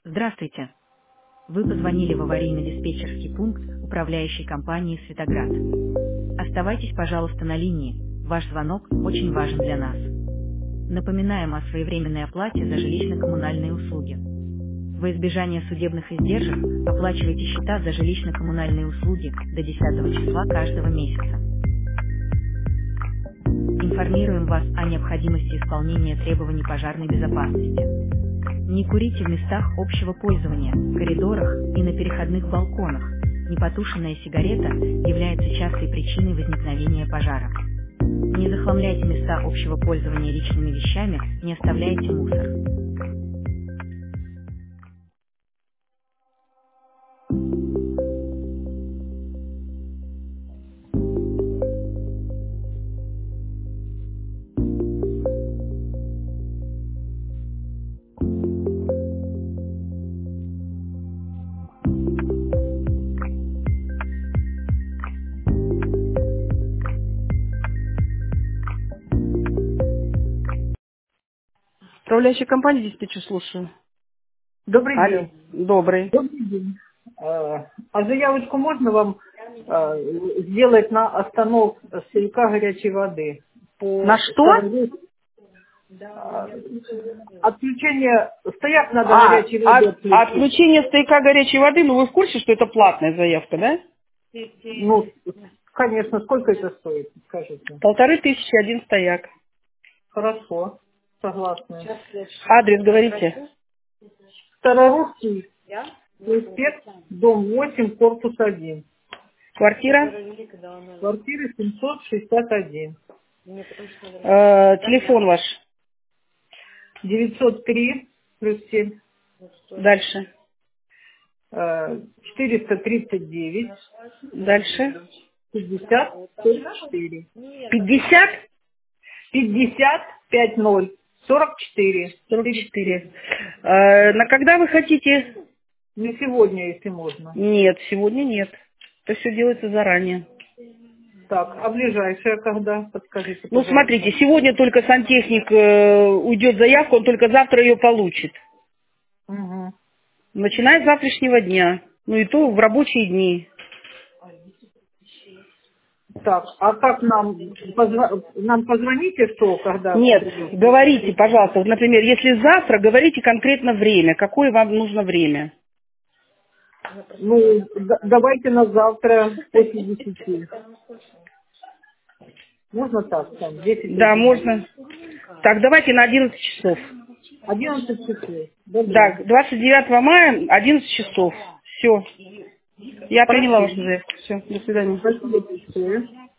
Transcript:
Здравствуйте. Вы позвонили в аварийно-диспетчерский пункт управляющей компании «Светоград». Оставайтесь, пожалуйста, на линии. Ваш звонок очень важен для нас. Напоминаем о своевременной оплате за жилищно-коммунальные услуги. Во избежание судебных издержек оплачивайте счета за жилищно-коммунальные услуги до 10 числа каждого месяца. Информируем вас о необходимости исполнения требований пожарной безопасности. Не курите в местах общего пользования, коридорах и на переходных балконах. Непотушенная сигарета является частой причиной возникновения пожара. Не захламляйте места общего пользования личными вещами, не оставляйте мусор. Управляющая компания диспетчер, слушаю. Добрый Алло, день. добрый. Добрый день. А заявочку можно вам сделать на остановку стояка горячей воды? На По что? отключение, стояк надо горячей воды отключить. Отключение стояка горячей воды, ну вы в курсе, что это платная заявка, да? Ну, конечно, сколько это стоит, скажите? 1500 один стояк. Хорошо, согласна. Адрес говорите. Старорусский проспект, дом 8, корпус 1. Квартира? Квартира 761. Телефон ваш. 903 плюс 7. Дальше. 439, Дальше. 50, 44. 50? 50, 50, 44. 44. На когда вы хотите? На сегодня, если можно. Нет, сегодня нет. Это все делается заранее. Так, а ближайшая когда? Подскажите, Ну, смотрите, пожалуйста. сегодня только сантехник уйдет заявку, он только завтра ее получит. Угу. Начиная с завтрашнего дня. Ну и то в рабочие дни. Так, а как нам, нам позвоните, что, когда Нет, придет? говорите, пожалуйста, вот, например, если завтра, говорите конкретно время. Какое вам нужно время? Ну, давайте на завтра после 10. Можно так, там, Да, 10-11. можно. Так, давайте на 11 часов. 11 часов. Добро. Да, 29 мая, 11 часов. Все. Я приняла вашу Спасибо. заявку. Все, до свидания. Спасибо большое.